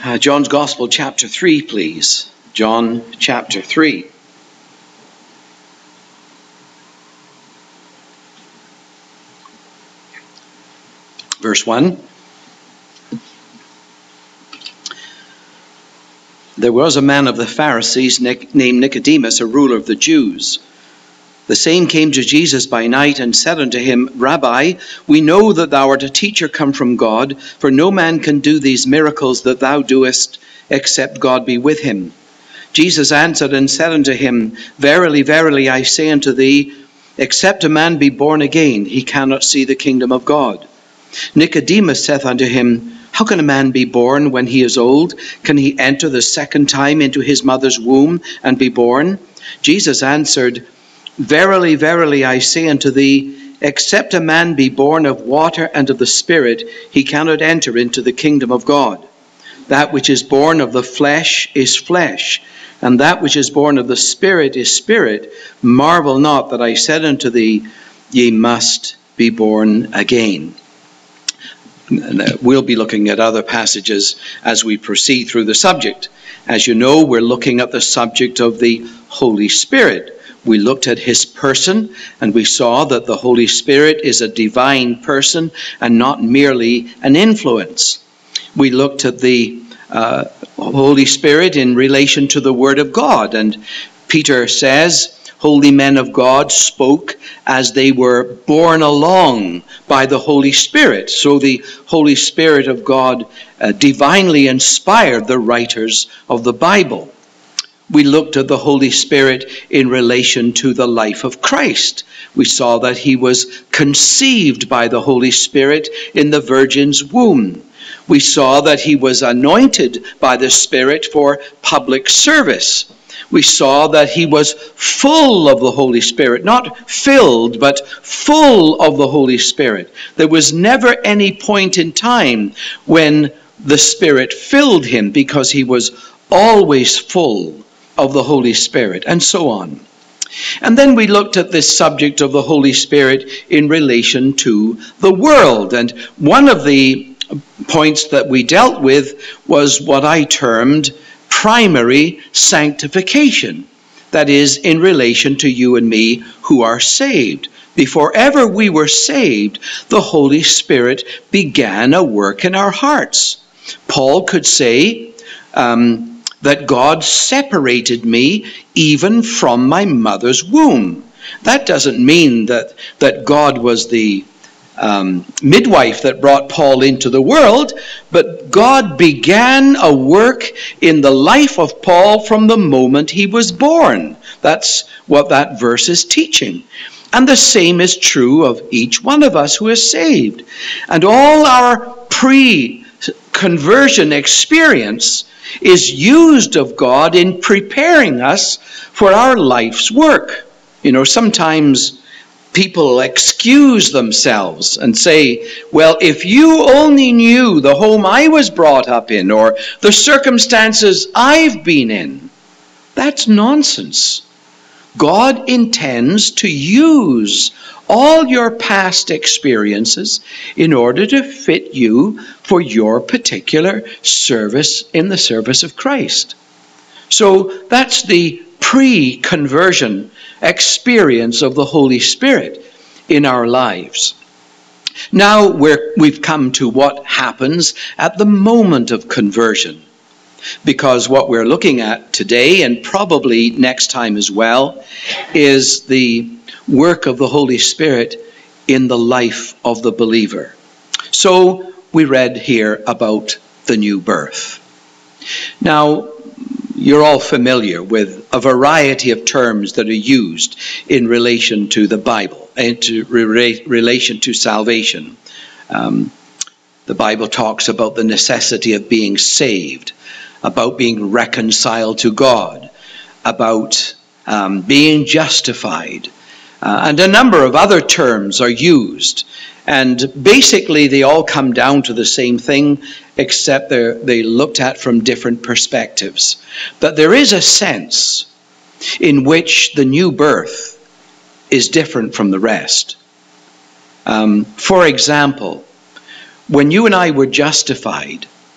John's Gospel, chapter 3, please. John, chapter 3. Verse 1. There was a man of the Pharisees named Nicodemus, a ruler of the Jews. The same came to Jesus by night and said unto him, Rabbi, we know that thou art a teacher come from God, for no man can do these miracles that thou doest, except God be with him. Jesus answered and said unto him, Verily, verily, I say unto thee, except a man be born again, he cannot see the kingdom of God. Nicodemus saith unto him, How can a man be born when he is old? Can he enter the second time into his mother's womb and be born? Jesus answered, Verily, verily, I say unto thee, except a man be born of water and of the Spirit, he cannot enter into the kingdom of God. That which is born of the flesh is flesh, and that which is born of the Spirit is spirit. Marvel not that I said unto thee, Ye must be born again. We'll be looking at other passages as we proceed through the subject. As you know, we're looking at the subject of the Holy Spirit. We looked at his person, and we saw that the Holy Spirit is a divine person and not merely an influence. We looked at the Holy Spirit in relation to the Word of God, and Peter says, Holy men of God spoke as they were borne along by the Holy Spirit. So the Holy Spirit of God divinely inspired the writers of the Bible. We looked at the Holy Spirit in relation to the life of Christ. We saw that he was conceived by the Holy Spirit in the Virgin's womb. We saw that he was anointed by the Spirit for public service. We saw that he was full of the Holy Spirit, not filled, but full of the Holy Spirit. There was never any point in time when the Spirit filled him, because he was always full of the Holy Spirit, and so on. And then we looked at this subject of the Holy Spirit in relation to the world. And one of the points that we dealt with was what I termed primary sanctification. That is, in relation to you and me who are saved. Before ever we were saved, the Holy Spirit began a work in our hearts. Paul could say that God separated me even from my mother's womb. That doesn't mean that God was the midwife that brought Paul into the world, but God began a work in the life of Paul from the moment he was born. That's what that verse is teaching. And the same is true of each one of us who is saved. And all our pre-conversion experience is used of God in preparing us for our life's work. You know, sometimes people excuse themselves and say, well, if you only knew the home I was brought up in or the circumstances I've been in. That's nonsense. God intends to use all your past experiences in order to fit you for your particular service in the service of Christ. So that's the pre-conversion experience of the Holy Spirit in our lives. Now we've come to what happens at the moment of conversion, because what we're looking at today, and probably next time as well, is the work of the Holy Spirit in the life of the believer. So we read here about the new birth. Now, you're all familiar with a variety of terms that are used in relation to the Bible and to relation to salvation. The Bible talks about the necessity of being saved, about being reconciled to God, about being justified, and a number of other terms are used. And basically they all come down to the same thing, except they looked at from different perspectives. But there is a sense in which the new birth is different from the rest. For example, when you and I were justified,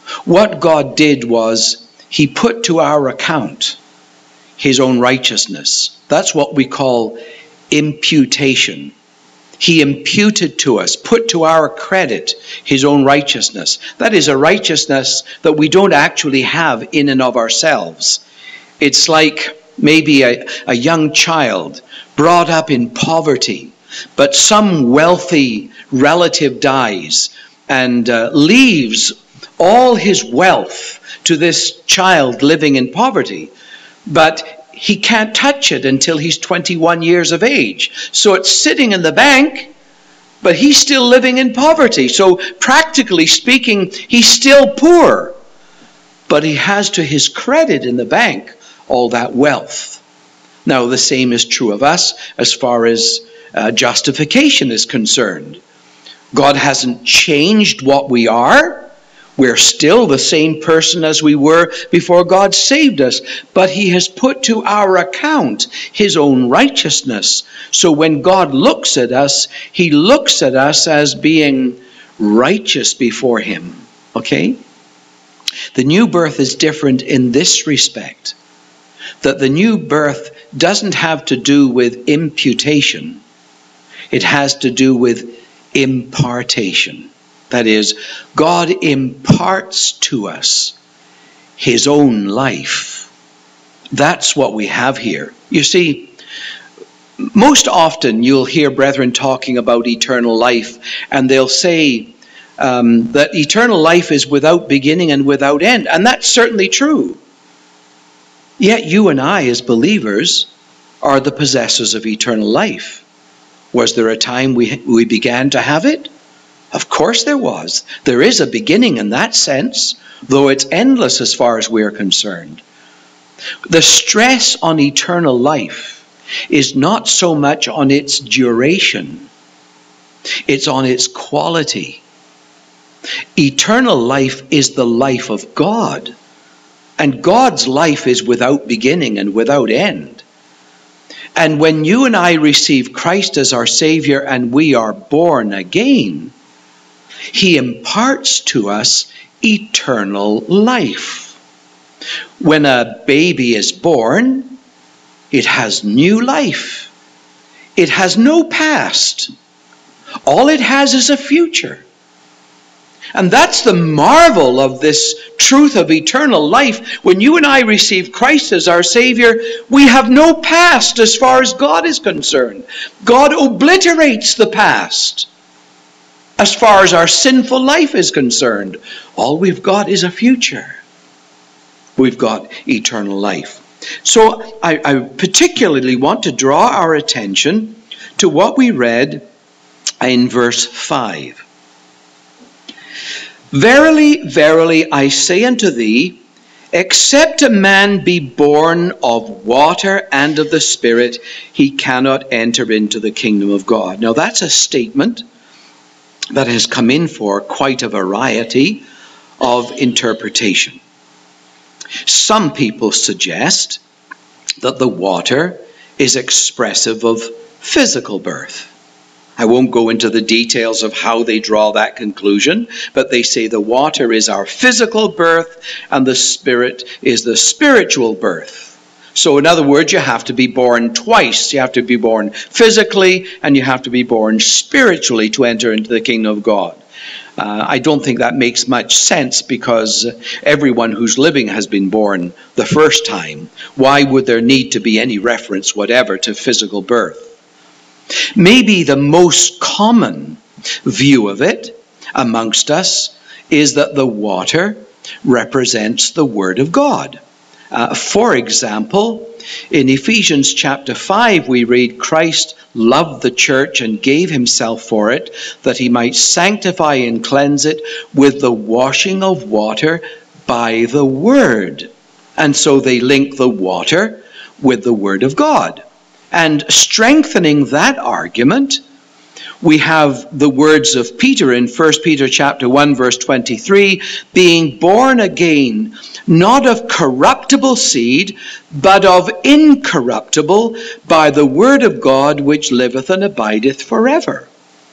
What God did was he put to our account his own righteousness. That's what we call imputation. He imputed to us, put to our credit, his own righteousness. That is a righteousness that we don't actually have in and of ourselves. It's like maybe a young child brought up in poverty, but some wealthy relative dies and leaves all his wealth to this child living in poverty. But he can't touch it until he's 21 years of age. So it's sitting in the bank, but he's still living in poverty. So practically speaking, he's still poor. But he has to his credit in the bank all that wealth. Now, the same is true of us as far as justification is concerned. God hasn't changed what we are. We're still the same person as we were before God saved us, but he has put to our account his own righteousness. So when God looks at us, he looks at us as being righteous before him. Okay? The new birth is different in this respect, that the new birth doesn't have to do with imputation. It has to do with impartation. That is, God imparts to us his own life. That's what we have here. You see, most often you'll hear brethren talking about eternal life, and they'll say that eternal life is without beginning and without end. And that's certainly true. Yet you and I, as believers, are the possessors of eternal life. Was there a time we began to have it? Of course there was. There is a beginning in that sense, though it's endless as far as we're concerned. The stress on eternal life is not so much on its duration, it's on its quality. Eternal life is the life of God, and God's life is without beginning and without end. And when you and I receive Christ as our Savior and we are born again, he imparts to us eternal life. When a baby is born, it has new life. It has no past. All it has is a future. And that's the marvel of this truth of eternal life. When you and I receive Christ as our Savior, we have no past as far as God is concerned. God obliterates the past. As far as our sinful life is concerned, all we've got is a future. We've got eternal life. So I particularly want to draw our attention to what we read in verse 5. Verily, verily, I say unto thee, except a man be born of water and of the Spirit, he cannot enter into the kingdom of God. Now that's a statement that has come in for quite a variety of interpretation. Some people suggest that the water is expressive of physical birth. I won't go into the details of how they draw that conclusion, but they say the water is our physical birth and the Spirit is the spiritual birth. So in other words, you have to be born twice. You have to be born physically and you have to be born spiritually to enter into the kingdom of God. I don't think that makes much sense because everyone who's living has been born the first time. Why would there need to be any reference whatever to physical birth? Maybe the most common view of it amongst us is that the water represents the Word of God. For example, in Ephesians chapter 5, we read, Christ loved the church and gave himself for it, that he might sanctify and cleanse it with the washing of water by the word. And so they link the water with the word of God. And strengthening that argument, we have the words of Peter in 1 Peter chapter 1 verse 23, being born again, not of corruptible seed, but of incorruptible, by the word of God which liveth and abideth forever.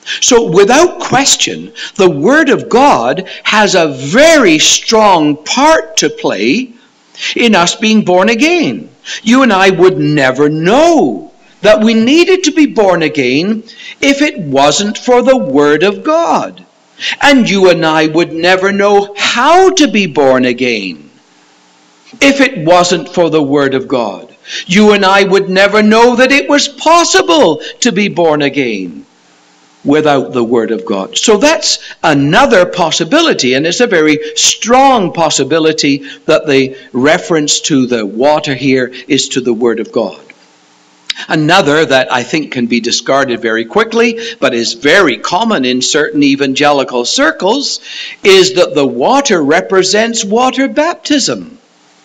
So without question, the Word of God has a very strong part to play in us being born again. You and I would never know that we needed to be born again if it wasn't for the Word of God. And you and I would never know how to be born again if it wasn't for the Word of God. You and I would never know that it was possible to be born again without the Word of God. So that's another possibility, and it's a very strong possibility that the reference to the water here is to the Word of God. Another that I think can be discarded very quickly, but is very common in certain evangelical circles, is that the water represents water baptism.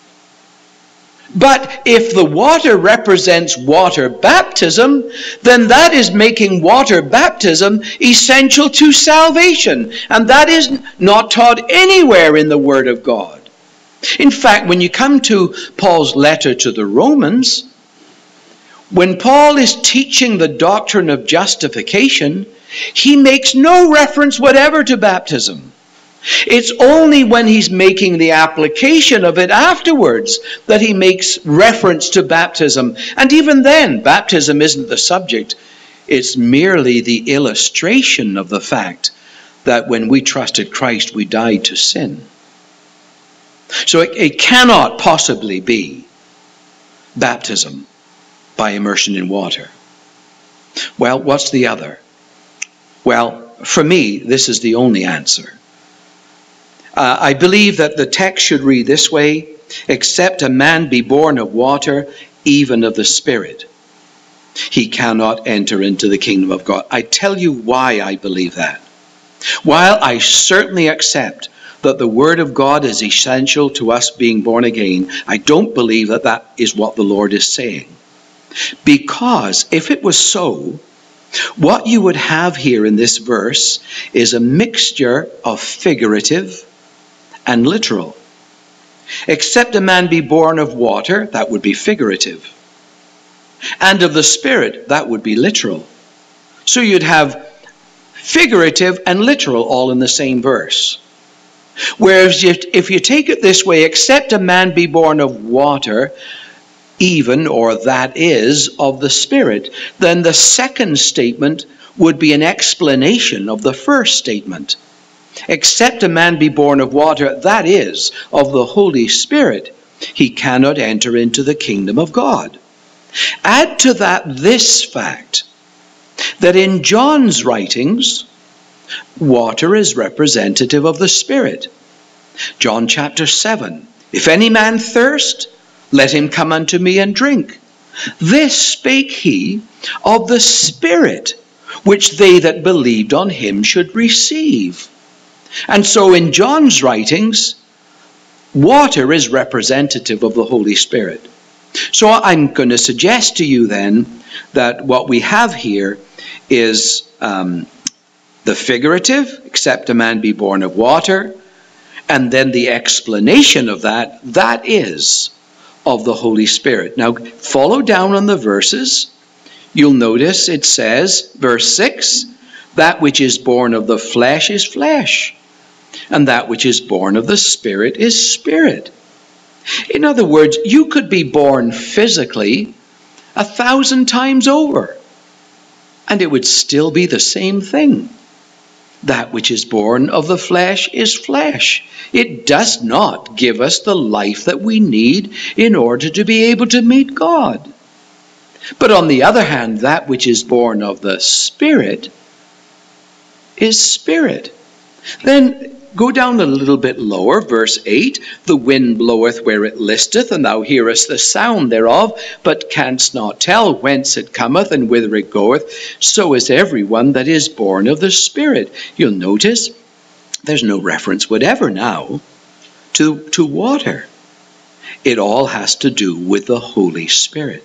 But if the water represents water baptism, then that is making water baptism essential to salvation. And that is not taught anywhere in the Word of God. In fact, when you come to Paul's letter to the Romans, when Paul is teaching the doctrine of justification, he makes no reference whatever to baptism. It's only when he's making the application of it afterwards that he makes reference to baptism. And even then, baptism isn't the subject. It's merely the illustration of the fact that when we trusted Christ, we died to sin. So it cannot possibly be baptism by immersion in water. Well, what's the other? Well, for me, this is the only answer. I believe that the text should read this way: except a man be born of water, even of the Spirit, he cannot enter into the kingdom of God. I tell you why I believe that. While I certainly accept that the Word of God is essential to us being born again, I don't believe that that is what the Lord is saying. Because if it was so, what you would have here in this verse is a mixture of figurative and literal. Except a man be born of water, that would be figurative. And of the Spirit, that would be literal. So you'd have figurative and literal all in the same verse. Whereas if you take it this way, except a man be born of water, even, or that is, of the Spirit, then the second statement would be an explanation of the first statement. Except a man be born of water, that is, of the Holy Spirit, he cannot enter into the kingdom of God. Add to that this fact, that in John's writings, water is representative of the Spirit. John chapter 7, if any man thirst, let him come unto me and drink. This spake he of the Spirit, which they that believed on him should receive. And so in John's writings, water is representative of the Holy Spirit. So I'm going to suggest to you then that what we have here is the figurative, except a man be born of water, and then the explanation of that, that is of the Holy Spirit. Now follow down on the verses. You'll notice it says, verse 6, that which is born of the flesh is flesh, and that which is born of the Spirit is spirit. In other words, you could be born physically 1,000 times over, and it would still be the same thing. That which is born of the flesh is flesh. It does not give us the life that we need in order to be able to meet God. But on the other hand, that which is born of the Spirit is spirit. Then go down a little bit lower, verse 8, the wind bloweth where it listeth, and thou hearest the sound thereof, but canst not tell whence it cometh and whither it goeth. So is everyone that is born of the Spirit. You'll notice there's no reference whatever now to water. It all has to do with the Holy Spirit.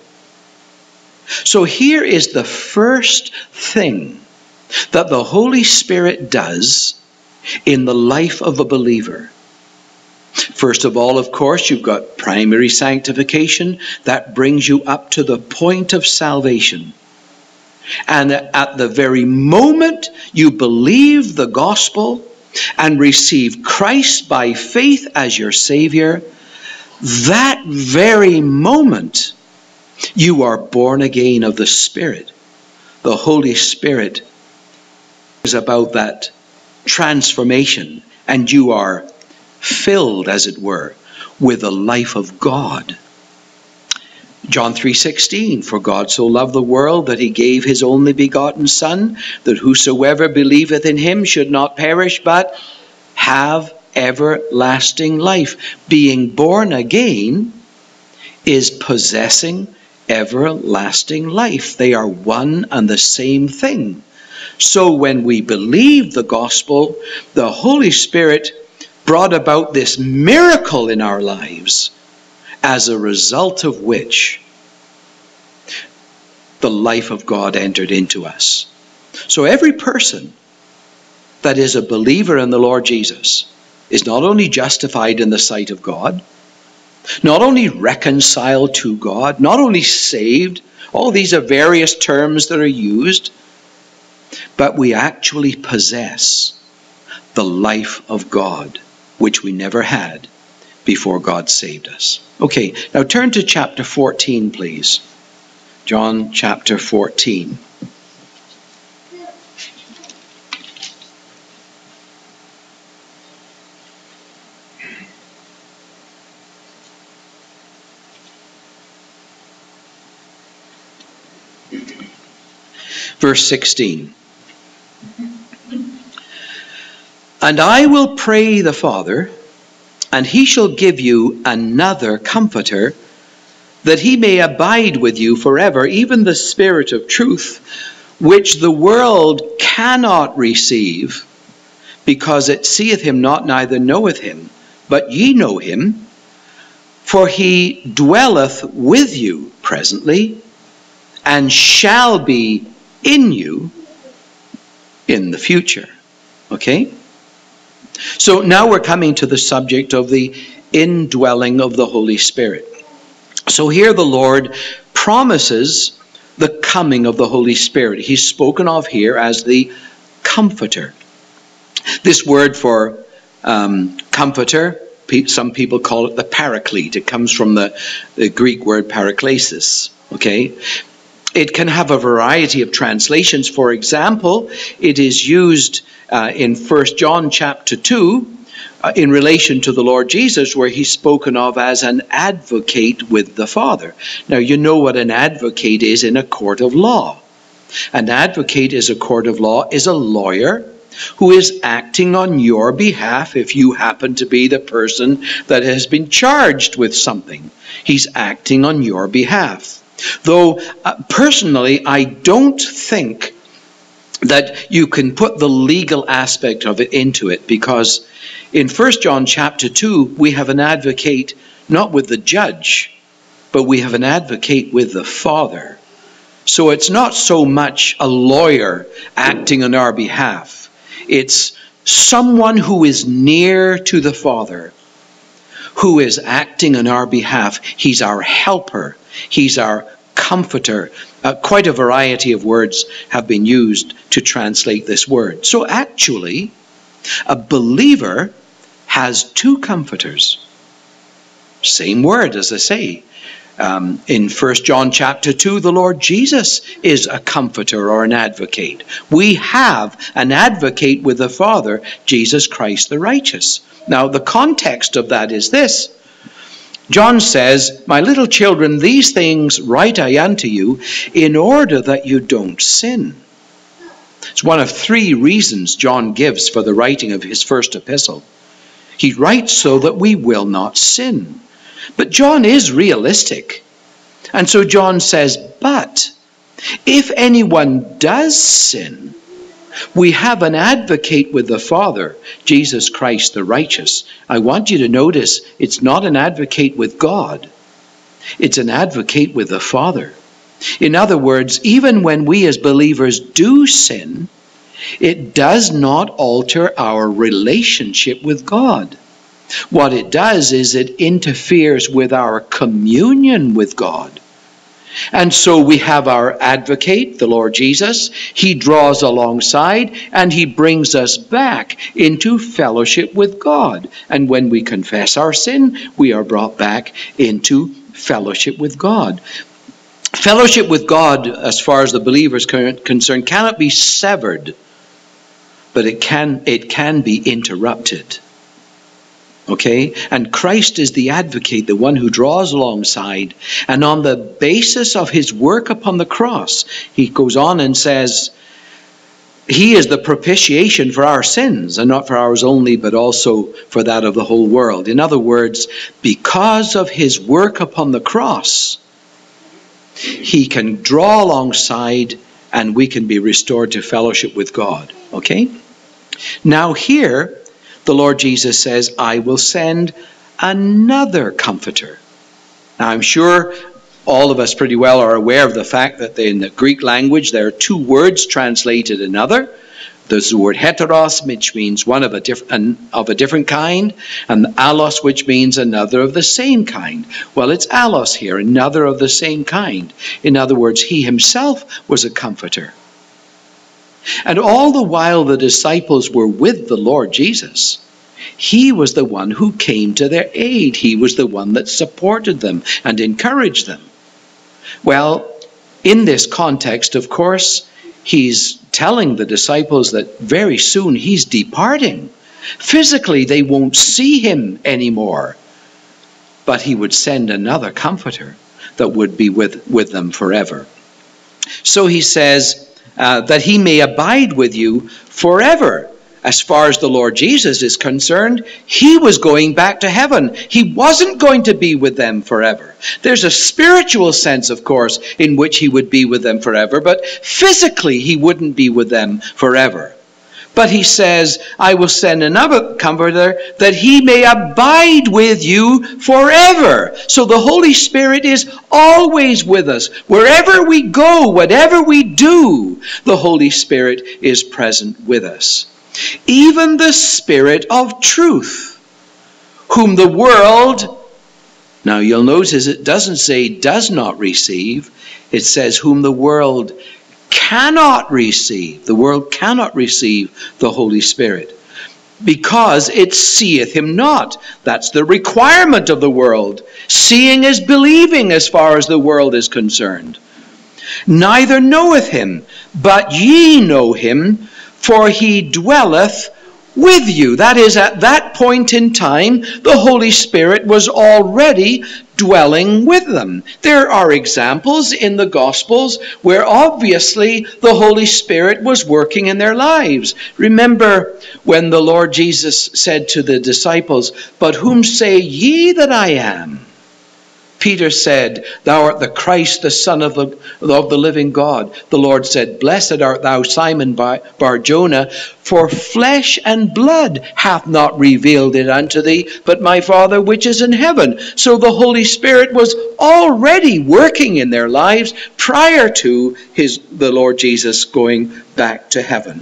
So here is the first thing that the Holy Spirit does in the life of a believer. First of all, of course, you've got primary sanctification. That brings you up to the point of salvation. And at the very moment you believe the gospel and receive Christ by faith as your Savior, that very moment you are born again of the Spirit. The Holy Spirit is about that transformation, and you are filled, as it were, with the life of God. John 3:16, for God so loved the world that he gave his only begotten Son, that whosoever believeth in him should not perish, but have everlasting life. Being born again is possessing everlasting life. They are one and the same thing. So when we believe the gospel, the Holy Spirit brought about this miracle in our lives, as a result of which the life of God entered into us. So every person that is a believer in the Lord Jesus is not only justified in the sight of God, not only reconciled to God, not only saved, all these are various terms that are used, but we actually possess the life of God, which we never had before God saved us. Okay, now turn to chapter 14, please. John chapter 14. Verse 16. And I will pray the Father, and he shall give you another Comforter, that he may abide with you forever, even the Spirit of truth, which the world cannot receive, because it seeth him not, neither knoweth him. But ye know him, for he dwelleth with you presently, and shall be in you in the future. Okay? So now we're coming to the subject of the indwelling of the Holy Spirit. So here the Lord promises the coming of the Holy Spirit. He's spoken of here as the Comforter. This word for Comforter, some people call it the Paraclete. It comes from the Greek word paraklesis. Okay? It can have a variety of translations. For example, it is used in 1 John chapter 2 in relation to the Lord Jesus, where he's spoken of as an advocate with the Father. Now, you know what an advocate is in a court of law. An advocate is a court of law, is a lawyer who is acting on your behalf if you happen to be the person that has been charged with something. He's acting on your behalf. Though, personally, I don't think that you can put the legal aspect of it into it, because in 1 John chapter 2, we have an advocate not with the judge, but we have an advocate with the Father. So it's not so much a lawyer acting on our behalf. It's someone who is near to the Father, who is acting on our behalf. He's our helper. He's our Comforter. Quite a variety of words have been used to translate this word. So actually, a believer has two comforters. Same word, as I say. In 1 John chapter 2, the Lord Jesus is a comforter or an advocate. We have an advocate with the Father, Jesus Christ the righteous. Now, the context of that is this. John says, my little children, these things write I unto you, in order that you don't sin. It's one of three reasons John gives for the writing of his first epistle. He writes so that we will not sin. But John is realistic. And so John says, but if anyone does sin, we have an advocate with the Father, Jesus Christ the righteous. I want you to notice it's not an advocate with God. It's an advocate with the Father. In other words, even when we as believers do sin, it does not alter our relationship with God. What it does is it interferes with our communion with God. And so we have our advocate, the Lord Jesus. He draws alongside and he brings us back into fellowship with God. And when we confess our sin, we are brought back into fellowship with God. Fellowship with God, as far as the believer is concerned, cannot be severed, but it can be interrupted. Okay? And Christ is the advocate, the one who draws alongside. And on the basis of his work upon the cross, he goes on and says, he is the propitiation for our sins, and not for ours only, but also for that of the whole world. In other words, because of his work upon the cross, he can draw alongside and we can be restored to fellowship with God. Okay? Now here, the Lord Jesus says, I will send another comforter. Now I'm sure all of us pretty well are aware of the fact that in the Greek language there are two words translated another. There's the word heteros, which means one of a different kind, and allos, which means another of the same kind. Well, it's allos here, another of the same kind. In other words, he himself was a comforter. And all the while the disciples were with the Lord Jesus, he was the one who came to their aid. He was the one that supported them and encouraged them. Well, in this context, of course, he's telling the disciples that very soon he's departing. Physically, they won't see him anymore. But he would send another comforter that would be with them forever. So he says, that he may abide with you forever. As far as the Lord Jesus is concerned, he was going back to heaven. He wasn't going to be with them forever. There's a spiritual sense, of course, in which he would be with them forever, but physically he wouldn't be with them forever. But he says, I will send another comforter that he may abide with you forever. So the Holy Spirit is always with us. Wherever we go, whatever we do, the Holy Spirit is present with us. Even the Spirit of truth, whom the world, now you'll notice it doesn't say does not receive, it says whom the world cannot receive. The world cannot receive the Holy Spirit because it seeth him not. That's the requirement of the world. Seeing is believing as far as the world is concerned. Neither knoweth him, but ye know him, for he dwelleth with you. That is, at that point in time, the Holy Spirit was already dwelling with them. There are examples in the Gospels where obviously the Holy Spirit was working in their lives. Remember when the Lord Jesus said to the disciples, "But whom say ye that I am?" Peter said, "Thou art the Christ, the Son of the living God." The Lord said, "Blessed art thou, Simon Bar-Jonah, for flesh and blood hath not revealed it unto thee, but my Father which is in heaven." So the Holy Spirit was already working in their lives prior to the Lord Jesus going back to heaven.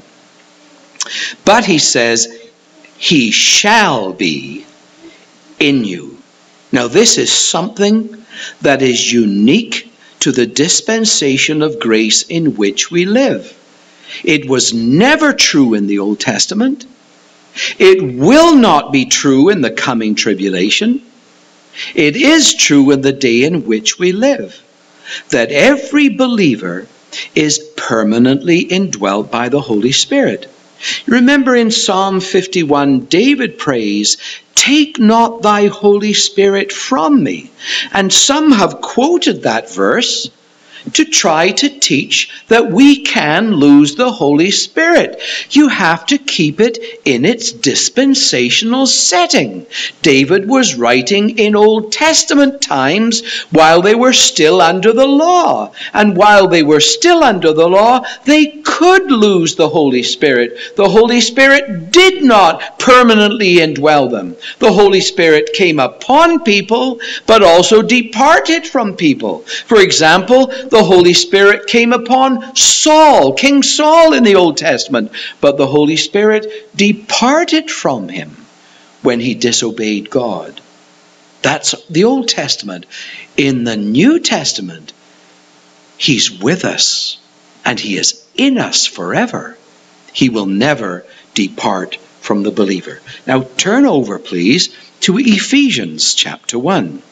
But he says, he shall be in you. Now this is something that is unique to the dispensation of grace in which we live. It was never true in the Old Testament. It will not be true in the coming tribulation. It is true in the day in which we live, that every believer is permanently indwelt by the Holy Spirit. Remember in Psalm 51, David prays, "Take not thy Holy Spirit from me." And some have quoted that verse to try to teach that we can lose the Holy Spirit. You have to keep it in its dispensational setting. David was writing in Old Testament times while they were still under the law. And while they were still under the law, they could lose the Holy Spirit. The Holy Spirit did not permanently indwell them. The Holy Spirit came upon people, but also departed from people. For example, the Holy Spirit came upon Saul, King Saul in the Old Testament, but the Holy Spirit departed from him when he disobeyed God. That's the Old Testament. In the New Testament, He's with us, and he is in us forever. He will never depart from the believer. Now turn over, please, to Ephesians chapter 1.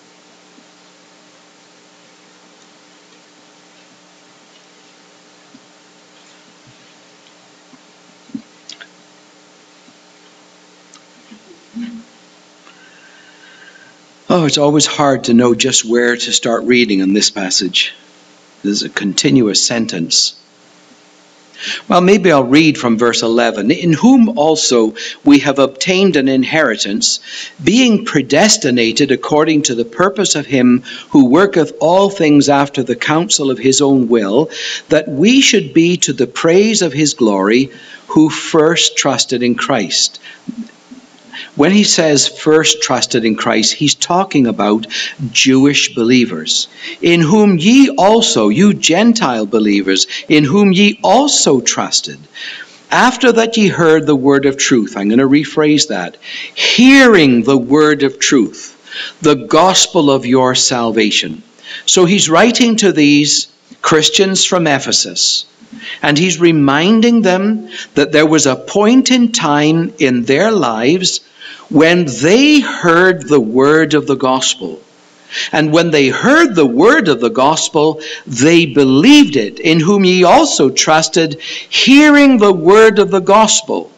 Oh, it's always hard to know just where to start reading in this passage. This is a continuous sentence. Well, maybe I'll read from verse 11. In whom also we have obtained an inheritance, being predestinated according to the purpose of him who worketh all things after the counsel of his own will, that we should be to the praise of his glory, who first trusted in Christ. When he says first trusted in Christ, he's talking about Jewish believers, in whom ye also, you Gentile believers, in whom ye also trusted, after that ye heard the word of truth. I'm going to rephrase that. Hearing the word of truth, the gospel of your salvation. So he's writing to these Christians from Ephesus, and he's reminding them that there was a point in time in their lives when they heard the word of the gospel. And when they heard the word of the gospel, they believed it, in whom ye also trusted, hearing the word of the gospel.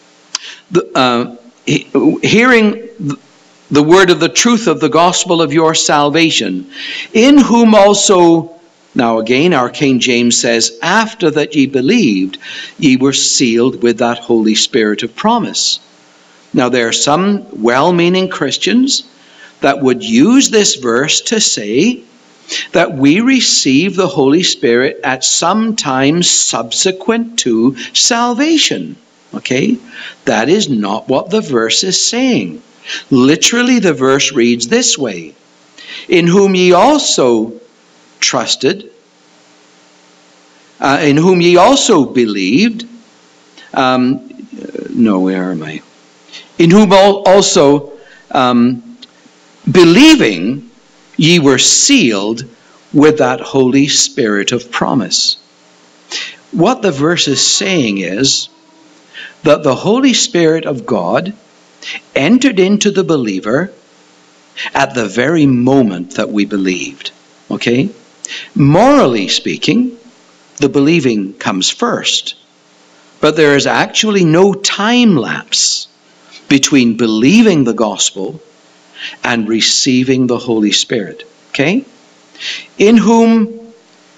Hearing the word of the truth of the gospel of your salvation, in whom also, now again, our King James says, after that ye believed, ye were sealed with that Holy Spirit of promise. Now, there are some well-meaning Christians that would use this verse to say that we receive the Holy Spirit at some time subsequent to salvation. Okay? That is not what the verse is saying. Literally, the verse reads this way: in whom ye also trusted, in whom ye also believed. Where am I? In whom also, believing, ye were sealed with that Holy Spirit of promise. What the verse is saying is that the Holy Spirit of God entered into the believer at the very moment that we believed. Okay? Morally speaking, the believing comes first. But there is actually no time lapse between believing the gospel and receiving the Holy Spirit. Okay? In whom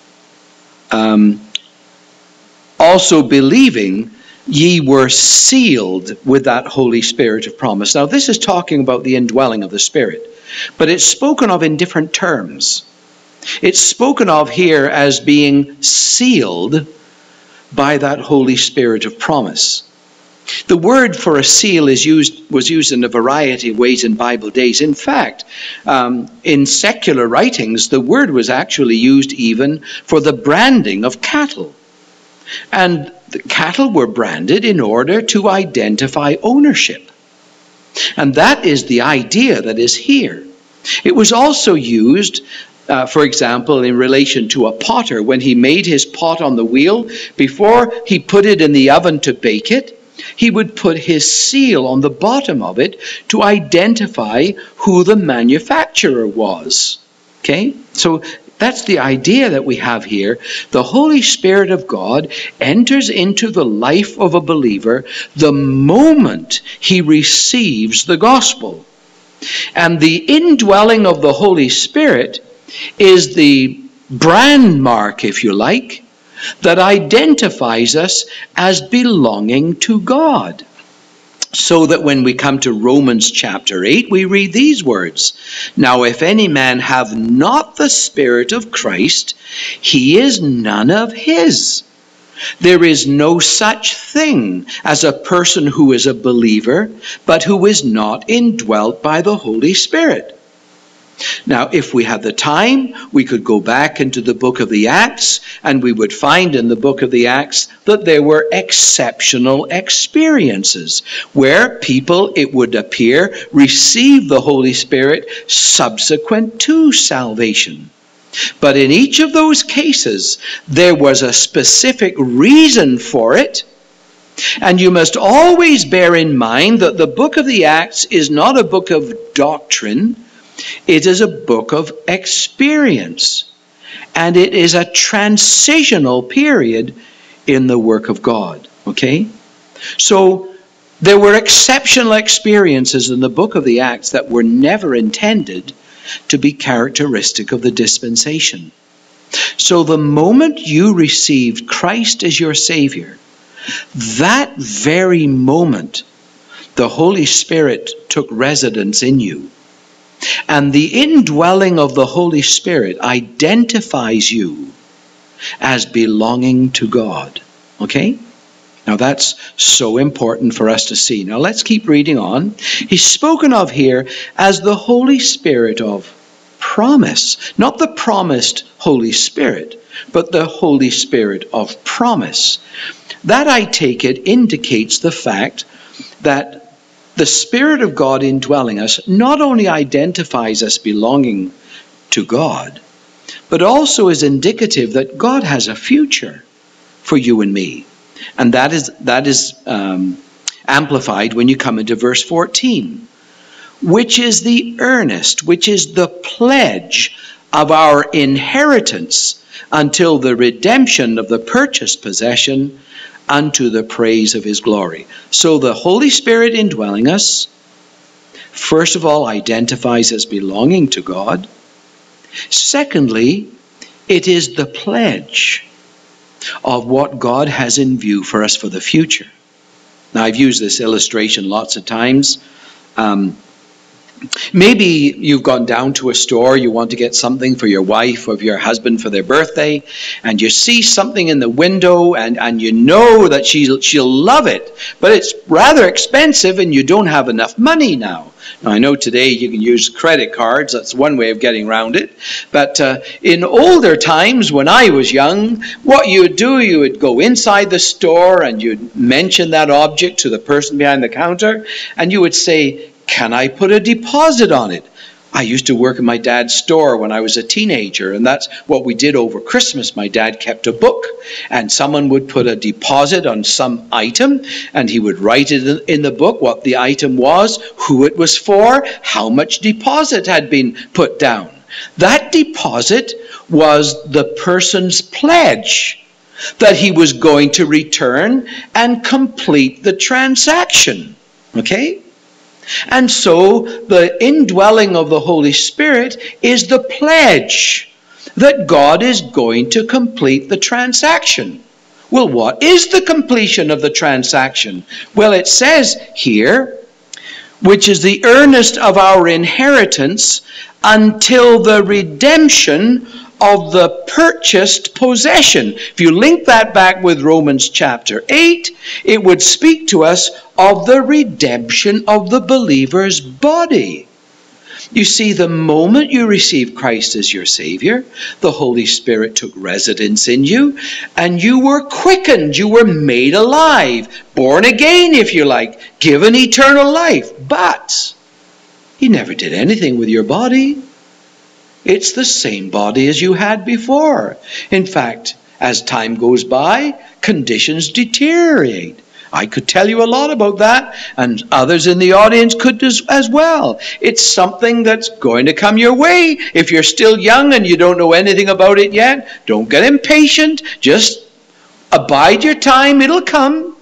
also believing, ye were sealed with that Holy Spirit of promise. Now, this is talking about the indwelling of the Spirit, but it's spoken of in different terms. It's spoken of here as being sealed by that Holy Spirit of promise. The word for a seal was used in a variety of ways in Bible days. In fact, in secular writings, the word was actually used even for the branding of cattle. And the cattle were branded in order to identify ownership. And that is the idea that is here. It was also used, for example, in relation to a potter. When he made his pot on the wheel, before he put it in the oven to bake it, he would put his seal on the bottom of it to identify who the manufacturer was. Okay? So that's the idea that we have here. The Holy Spirit of God enters into the life of a believer the moment he receives the gospel. And the indwelling of the Holy Spirit is the brand mark, if you like, that identifies us as belonging to God. So that when we come to Romans chapter 8, we read these words: now if any man have not the Spirit of Christ, he is none of his. There is no such thing as a person who is a believer, but who is not indwelt by the Holy Spirit. Now, if we had the time, we could go back into the book of the Acts, and we would find in the book of the Acts that there were exceptional experiences where people, it would appear, received the Holy Spirit subsequent to salvation. But in each of those cases, there was a specific reason for it. And you must always bear in mind that the book of the Acts is not a book of doctrine. It is a book of experience. And it is a transitional period in the work of God. Okay? So there were exceptional experiences in the book of the Acts that were never intended to be characteristic of the dispensation. So the moment you received Christ as your Savior, that very moment, the Holy Spirit took residence in you. And the indwelling of the Holy Spirit identifies you as belonging to God. Okay? Now that's so important for us to see. Now let's keep reading on. He's spoken of here as the Holy Spirit of promise. Not the promised Holy Spirit, but the Holy Spirit of promise. That, I take it, indicates the fact that the Spirit of God indwelling us not only identifies us belonging to God, but also is indicative that God has a future for you and me. And that is amplified when you come into verse 14, which is the earnest, which is the pledge of our inheritance until the redemption of the purchased possession unto the praise of his glory. So the Holy Spirit indwelling us, first of all, identifies as belonging to God. Secondly, it is the pledge of what God has in view for us for the future. Now, I've used this illustration lots of times. Maybe you've gone down to a store, you want to get something for your wife or your husband for their birthday, and you see something in the window and you know that she'll love it, but it's rather expensive and you don't have enough money now. Now, I know today you can use credit cards. That's one way of getting around it. But in older times, when I was young, what you would do, you would go inside the store and you'd mention that object to the person behind the counter, and you would say, "Can I put a deposit on it?" I used to work in my dad's store when I was a teenager, and that's what we did over Christmas. My dad kept a book, and someone would put a deposit on some item, and he would write it in the book what the item was, who it was for, how much deposit had been put down. That deposit was the person's pledge that he was going to return and complete the transaction. Okay? And so the indwelling of the Holy Spirit is the pledge that God is going to complete the transaction. Well, what is the completion of the transaction? Well, it says here, which is the earnest of our inheritance until the redemption of the purchased possession. If you link that back with Romans chapter 8, it would speak to us of the redemption of the believer's body. You see, the moment you receive Christ as your Savior, the Holy Spirit took residence in you, and you were quickened, you were made alive, born again, if you like, given eternal life. But He never did anything with your body. It's the same body as you had before. In fact, as time goes by, conditions deteriorate. I could tell you a lot about that, and others in the audience could as well. It's something that's going to come your way. If you're still young and you don't know anything about it yet, don't get impatient. Just abide your time. It'll come.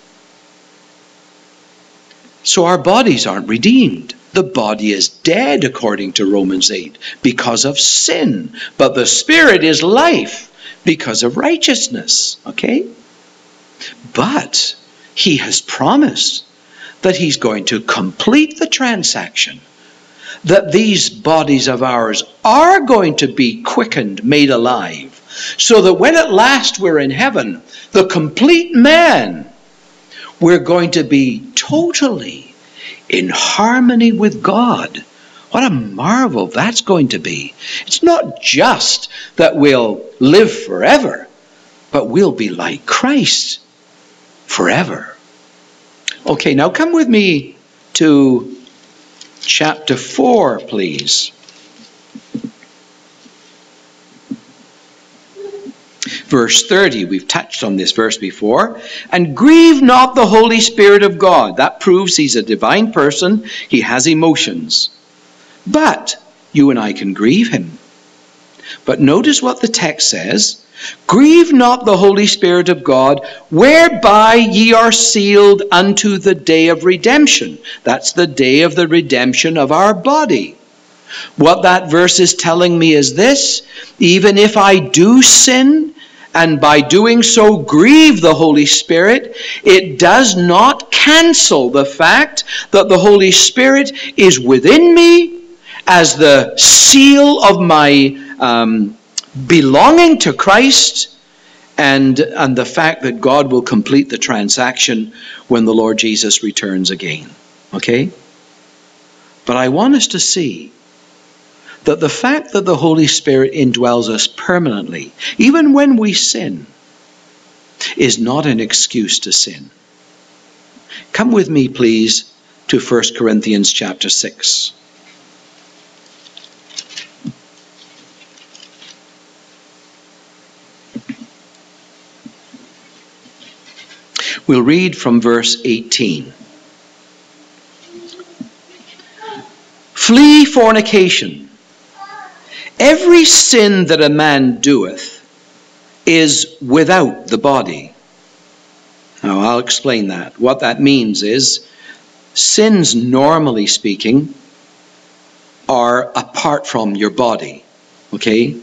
So our bodies aren't redeemed. The body is dead, according to Romans 8, because of sin. But the Spirit is life because of righteousness. Okay? But He has promised that He's going to complete the transaction, that these bodies of ours are going to be quickened, made alive, so that when at last we're in heaven, the complete man, we're going to be totally in harmony with God. What a marvel that's going to be. It's not just that we'll live forever, but we'll be like Christ forever. Okay, now come with me to chapter 4, please. Verse 30, we've touched on this verse before. And grieve not the Holy Spirit of God. That proves he's a divine person. He has emotions. But you and I can grieve him. But notice what the text says. Grieve not the Holy Spirit of God, whereby ye are sealed unto the day of redemption. That's the day of the redemption of our body. What that verse is telling me is this: even if I do sin, and by doing so grieve the Holy Spirit, it does not cancel the fact that the Holy Spirit is within me as the seal of my belonging to Christ, and the fact that God will complete the transaction when the Lord Jesus returns again. Okay? But I want us to see that the fact that the Holy Spirit indwells us permanently, even when we sin, is not an excuse to sin. Come with me, please, to 1 Corinthians chapter 6. We'll read from verse 18. Flee fornication. Every sin that a man doeth is without the body. Now, I'll explain that. What that means is, sins, normally speaking, are apart from your body. Okay?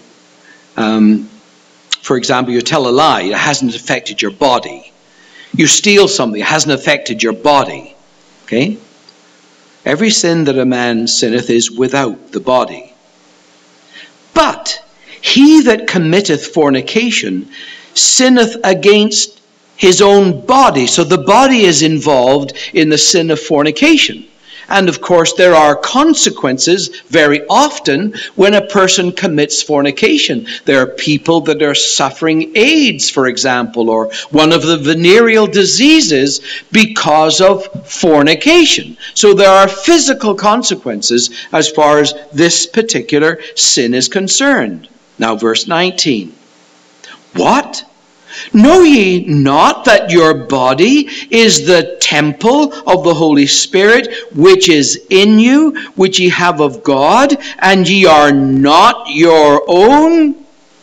For example, you tell a lie, it hasn't affected your body. You steal something, it hasn't affected your body. Okay? Every sin that a man sinneth is without the body. But he that committeth fornication sinneth against his own body. So the body is involved in the sin of fornication. And of course, there are consequences very often when a person commits fornication. There are people that are suffering AIDS, for example, or one of the venereal diseases because of fornication. So there are physical consequences as far as this particular sin is concerned. Now, verse 19. What? Know ye not that your body is the temple of the Holy Spirit, which is in you, which ye have of God, and ye are not your own?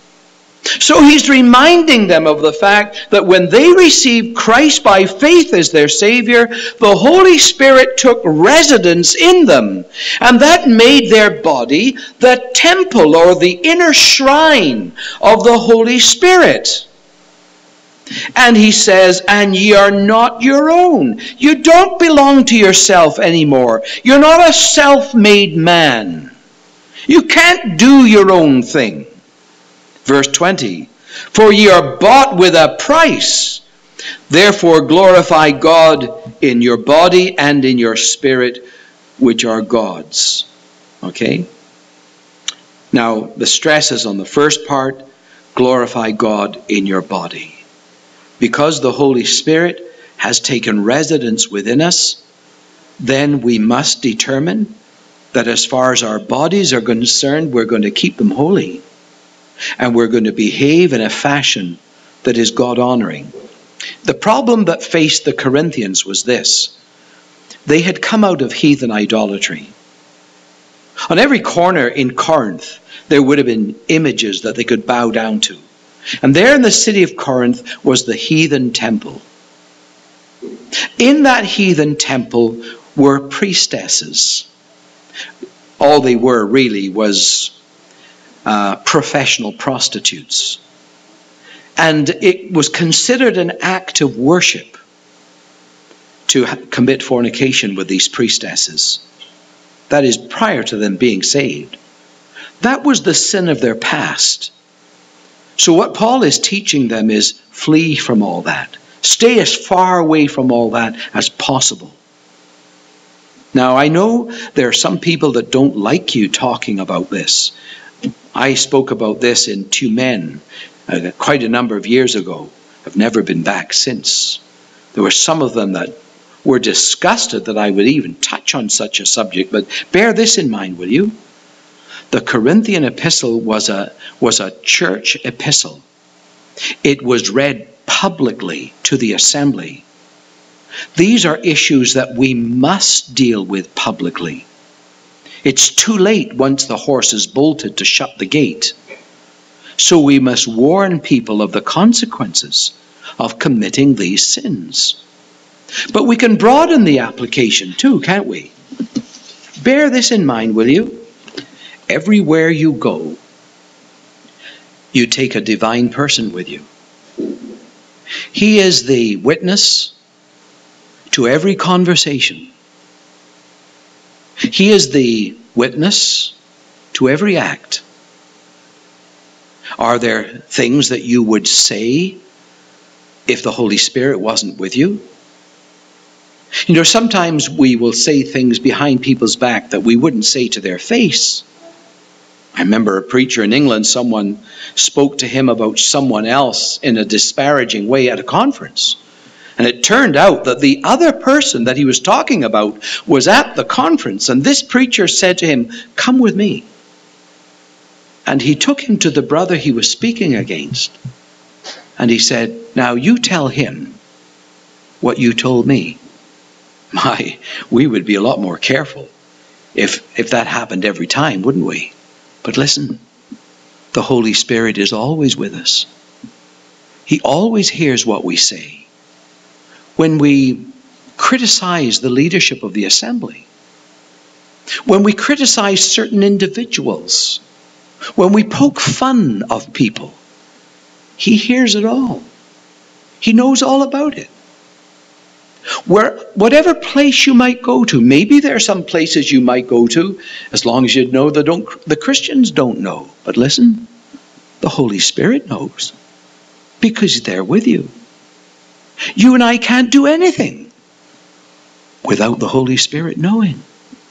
So he's reminding them of the fact that when they received Christ by faith as their Savior, the Holy Spirit took residence in them. And that made their body the temple or the inner shrine of the Holy Spirit. And he says, and ye are not your own. You don't belong to yourself anymore. You're not a self-made man. You can't do your own thing. Verse 20, for ye are bought with a price. Therefore glorify God in your body and in your spirit, which are God's. Okay? Now, the stress is on the first part, glorify God in your body. Because the Holy Spirit has taken residence within us, then we must determine that as far as our bodies are concerned, we're going to keep them holy. And we're going to behave in a fashion that is God-honoring. The problem that faced the Corinthians was this. They had come out of heathen idolatry. On every corner in Corinth, there would have been images that they could bow down to. And there in the city of Corinth was the heathen temple. In that heathen temple were priestesses. All they were really was professional prostitutes. And it was considered an act of worship to commit fornication with these priestesses. That is, prior to them being saved. That was the sin of their past. So what Paul is teaching them is flee from all that. Stay as far away from all that as possible. Now, I know there are some people that don't like you talking about this. I spoke about this in Tumen quite a number of years ago. I've never been back since. There were some of them that were disgusted that I would even touch on such a subject, but bear this in mind, will you? The Corinthian epistle was a church epistle. It was read publicly to the assembly. These are issues that we must deal with publicly. It's too late once the horse is bolted to shut the gate. So we must warn people of the consequences of committing these sins. But we can broaden the application too, can't we? Bear this in mind, will you? Everywhere you go, you take a divine person with you. He is the witness to every conversation. He is the witness to every act. Are there things that you would say if the Holy Spirit wasn't with you? You know, sometimes we will say things behind people's back that we wouldn't say to their face. I remember a preacher in England, someone spoke to him about someone else in a disparaging way at a conference. And it turned out that the other person that he was talking about was at the conference. And this preacher said to him, "Come with me." And he took him to the brother he was speaking against. And he said, "Now you tell him what you told me." My, we would be a lot more careful if that happened every time, wouldn't we? But listen, the Holy Spirit is always with us. He always hears what we say. When we criticize the leadership of the assembly, when we criticize certain individuals, when we poke fun of people, he hears it all. He knows all about it. Whatever place you might go to, maybe there are some places you might go to, as long as you know the Christians don't know. But listen, the Holy Spirit knows, because they're with you. You and I can't do anything without the Holy Spirit knowing.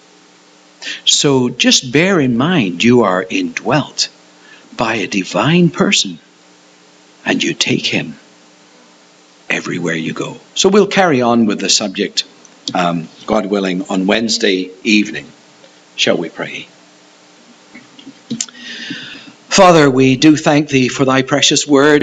So just bear in mind, you are indwelt by a divine person, and you take him everywhere you go. So we'll carry on with the subject, God willing, on Wednesday evening. Shall we pray? Father, we do thank thee for thy precious word.